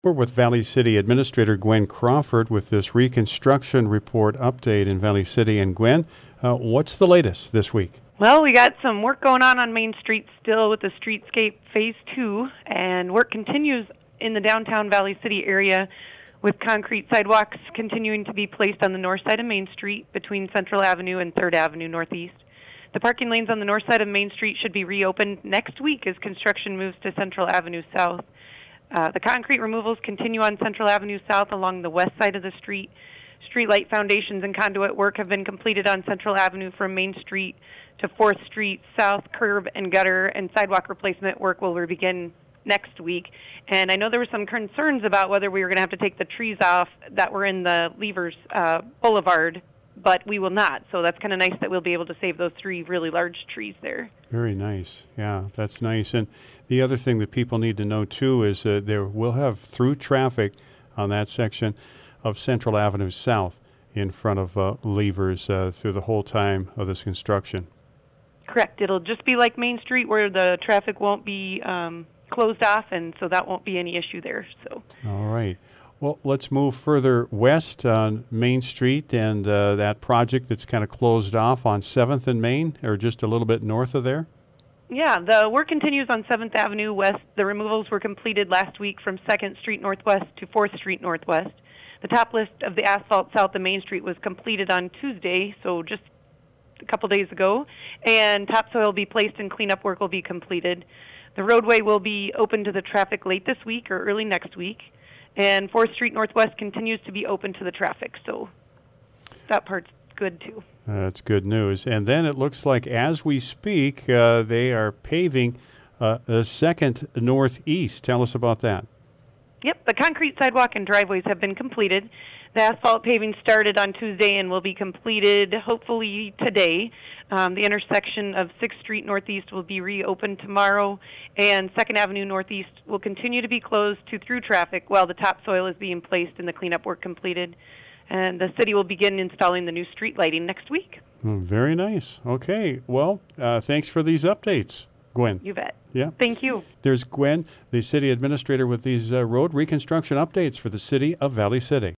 We're with Valley City Administrator Gwen Crawford with this reconstruction report update in Valley City. And Gwen, what's the latest this week? Well, we got some work going on Main Street still with the Streetscape Phase 2, and work continues in the downtown Valley City area with concrete sidewalks continuing to be placed on the north side of Main Street between Central Avenue and 3rd Avenue Northeast. The parking lanes on the north side of Main Street should be reopened next week as construction moves to Central Avenue South. The concrete removals continue on Central Avenue South along the west side of the street. Streetlight foundations and conduit work have been completed on Central Avenue from Main Street to 4th Street South. Curb and gutter and sidewalk replacement work will begin next week. And I know there were some concerns about whether we were going to have to take the trees off that were in the Levers Boulevard, but we will not. So that's kind of nice that we'll be able to save those 3 really large trees there. Very nice. Yeah, that's nice. And the other thing that people need to know, too, is there will have through traffic on that section of Central Avenue South in front of Levers through the whole time of this construction. Correct. It'll just be like Main Street where the traffic won't be closed off, and so that won't be any issue there. So. All right. Well, let's move further west on Main Street and that project that's kind of closed off on 7th and Main, or just a little bit north of there. Yeah, the work continues on 7th Avenue West. The removals were completed last week from 2nd Street Northwest to 4th Street Northwest. The top list of the asphalt south of Main Street was completed on Tuesday, so just a couple days ago, and topsoil will be placed and cleanup work will be completed. The roadway will be open to the traffic late this week or early next week. And 4th Street Northwest continues to be open to the traffic, so that part's good too. That's good news. And then it looks like as we speak, they are paving the 2nd Northeast. Tell us about that. Yep, the concrete sidewalk and driveways have been completed. The asphalt paving started on Tuesday and will be completed hopefully today. The intersection of 6th Street Northeast will be reopened tomorrow, and 2nd Avenue Northeast will continue to be closed to through traffic while the topsoil is being placed and the cleanup work completed. And the city will begin installing the new street lighting next week. Very nice. Okay. Well, thanks for these updates, Gwen. You bet. Yeah. Thank you. There's Gwen, the city administrator, with these road reconstruction updates for the city of Valley City.